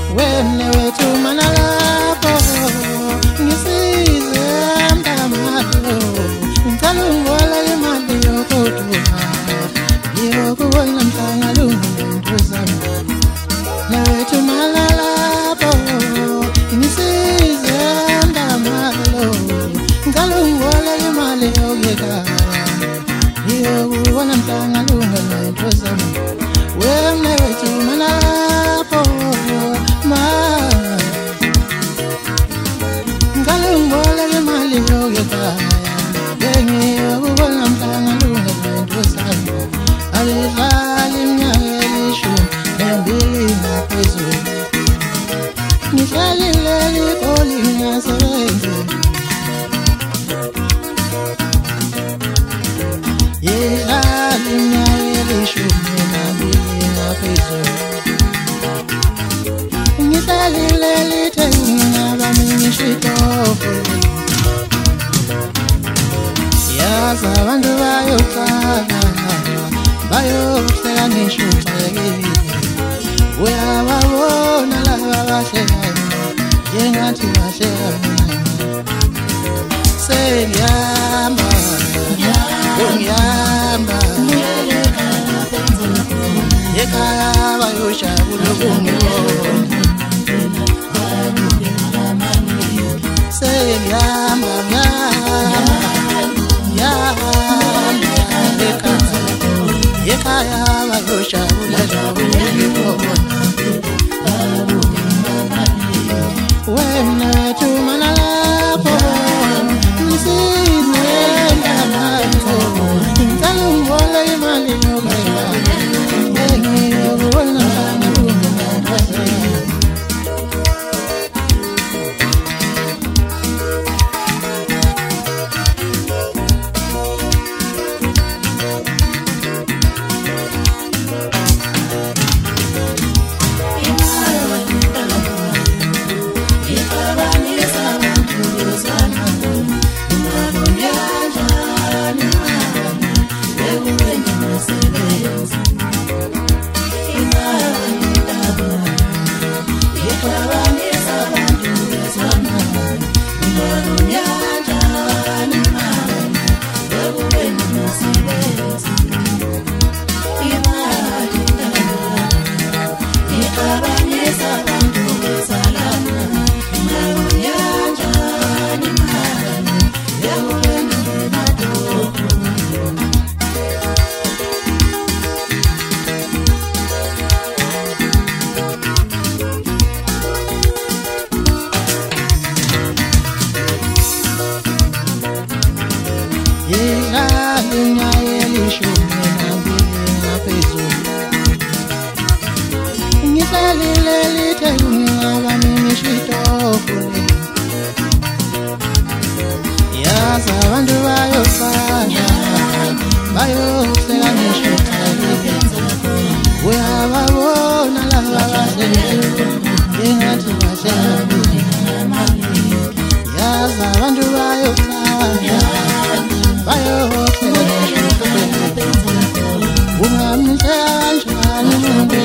wena wethu manalapho ngisize mntamalo ngicela ungiboleke imali yokuduka ngiyokubona mhlangalungu zami nawethu manalapho ngisize mntamalo ngicela ungiboleke imali yokuduka ngiyokubona mhlangalungu zami wena wethu manalapho ngicela imali yokukhaya ngiyokubona mhlangalungu zami alidlali iminyaka elishumi nembili ngaphezulu ngihleli leli goli ngingasebenzi yedlali iminyaka elishumi nembili ngaphezulu ngihleli leli thengingaba mingishitofu yaza abantu bayoqala bayohleka ngishuxekile uyababona laba bahlekayo njengathi bahleka mina sengiyamba ngiyamba ekhaya bayojabula ukungibona sengiyamba ekhaya bayojabula ukungibona wena wethu manalapho ngisize mntamalo ngicela ungiboleke imali yokukhaya ngiyokubona mhlangalungu zami yaza abantu bayoqala bayohleka ngishuxekile uyababona laba bahlekayo njengathi bahleka mina yaza abantu bayoqala bayohleka ngishuxekile ungamhleka kanjani umuntu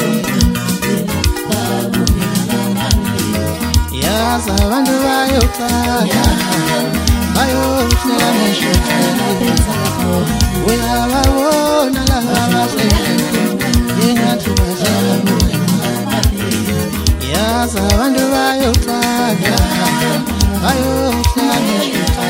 yaza abantu bayoqala bayohleka ngishuxekile uyababona laba bahlekayo njengathi bahleka mina yaza abantu bayoqala bayohleka ngishuxekile